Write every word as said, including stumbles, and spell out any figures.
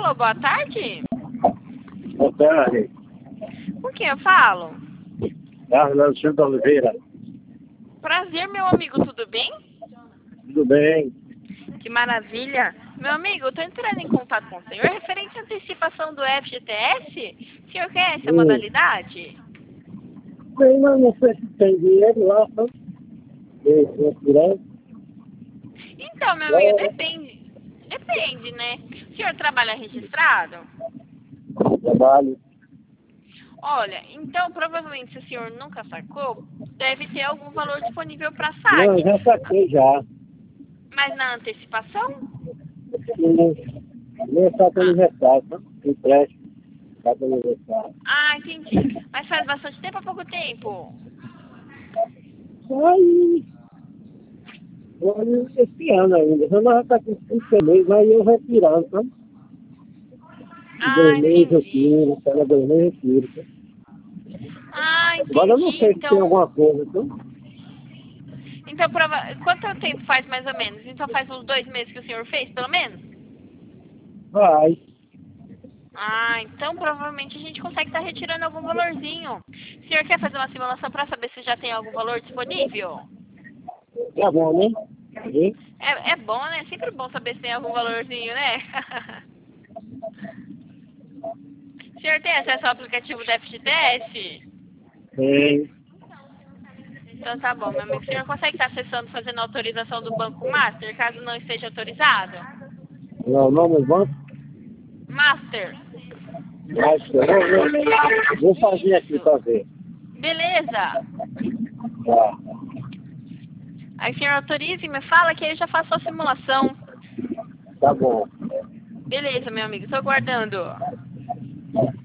Alô, boa tarde. Boa tarde. Com quem eu falo? Carlos Alexandre Oliveira. Prazer, meu amigo, tudo bem? Tudo bem? Que maravilha. Meu amigo, eu tô entrando em contato com o senhor referente à antecipação do F G T S. O senhor quer essa Hum. modalidade? Bem, mas não sei se tem dinheiro lá, não? Tem, Então, meu amigo, depende. Depende, né? O senhor trabalha registrado? trabalho. Olha, então provavelmente se o senhor nunca sacou, deve ter algum valor disponível para Não, saque. já saquei já. Mas na antecipação? Nem está pelo aniversário, tá? Empréstimo. Está pelo aniversário. Ah, entendi. Mas faz bastante tempo ou pouco tempo? Aí, olha, esse ano ainda. Já nós está com cinco meses, aí eu retirando, tá? Ah, Dois meses eu entendi. tiro, cada dois meses eu tiro, tá? Ah, Agora eu não entendi. sei se tem Então, alguma coisa, tá? então prova... quanto tempo faz mais ou menos? Então faz uns dois meses que o senhor fez, pelo menos? Vai. Ah, então provavelmente a gente consegue estar retirando algum valorzinho. O senhor quer fazer uma simulação para saber se já tem algum valor disponível? Tá bom, né? E? É, é bom, né? Sempre bom saber se tem algum valorzinho, né? O senhor tem acesso ao aplicativo da F G T S? Tem. Então tá bom, meu amigo. O senhor consegue estar acessando, fazendo a autorização do Banco Master, caso não esteja autorizado? Não, não no banco. Master. Mas eu vou, vou fazer aqui Isso. para ver. Beleza. Tá. Aí o senhor autoriza e me fala que aí eu já faço a simulação. Tá bom. Beleza, meu amigo. Estou aguardando.